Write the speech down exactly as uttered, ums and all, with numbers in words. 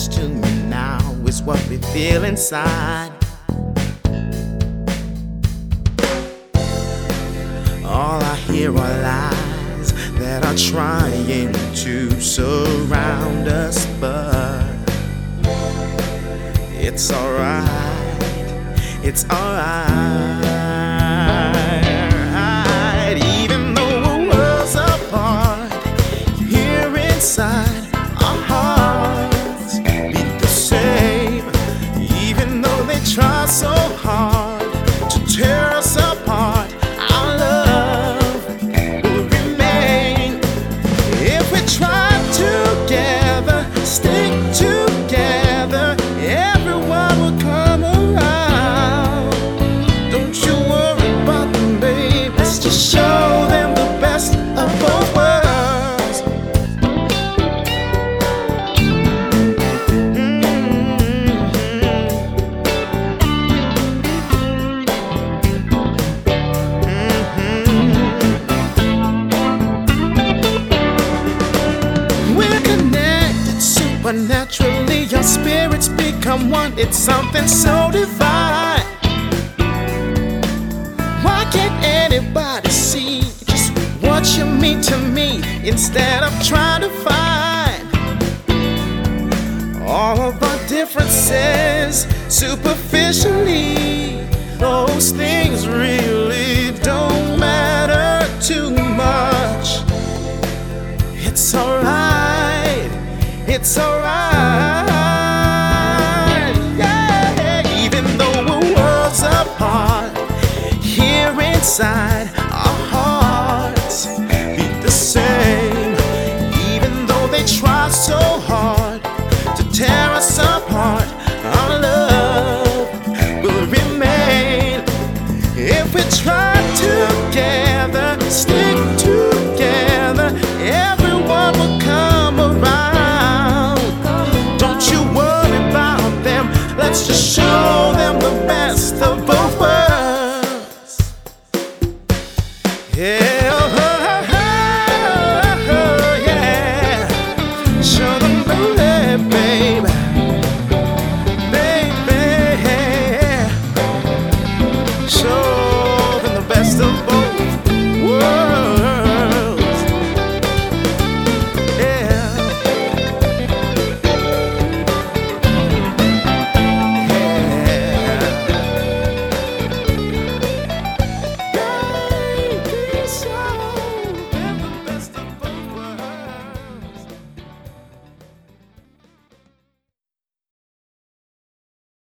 matters to me now is what we feel inside. All I hear are lies that are trying to surround us, but it's alright, it's alright. Even though we're worlds apart, here inside our hearts beat the same. Even though they try so hard to tear us apart, our love will remain. If we try together, stick together, everyone will come around. Don't you worry about them, babe. Let's just show them the best of both worlds. We're connected supernaturally, your spirits become one. It's something so divine. Why can't anybody see just what you mean to me, instead of trying to find all of our differences superficially? Those things really don't matter too much. It's alright, it's alright, yeah. Even though we're worlds apart, here inside our hearts beat the same. Even though they try so hard to tear us apart, our love will remain. If we try together, stick together, everyone will come around. Don't you worry about them, let's just show